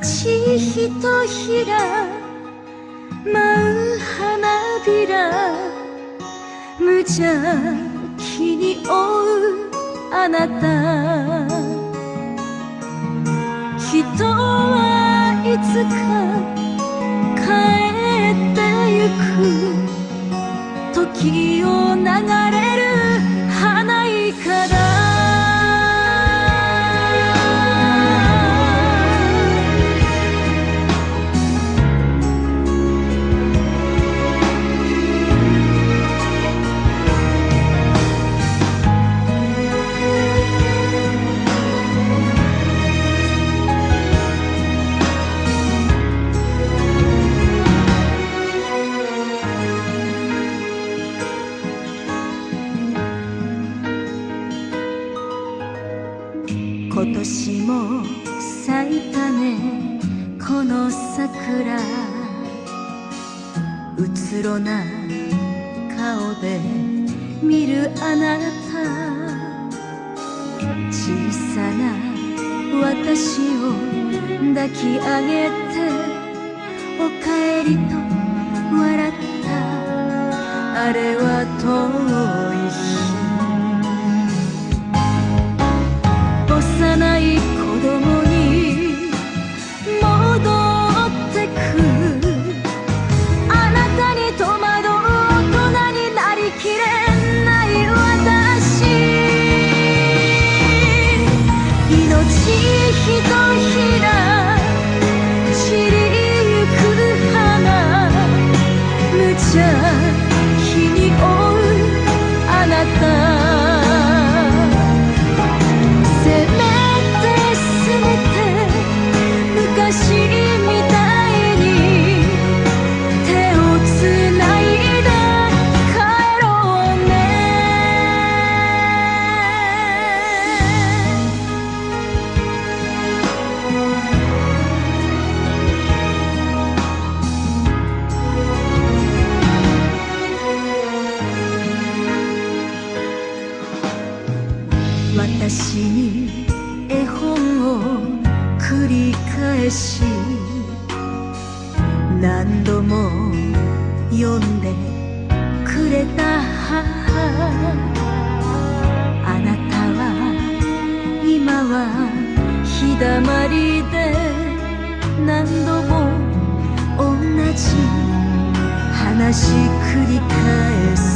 命ひとひら舞う花びら無邪気に追うあなた人はいつか帰ってゆく時を流れる花いかだ今年も咲いたねこの桜うつろな顔で見るあなた小さな私を抱き上げておかえりと笑ったあれは遠い日幼い子供に戻ってくあなたに戸惑う大人になりきれない私命ひとひら散りゆく花無邪気に追うあなた昔みたいに手をつないで帰ろうね私に絵本を繰り返し何度も読んでくれた母あなたは今は日だまりで何度も同じ話繰り返す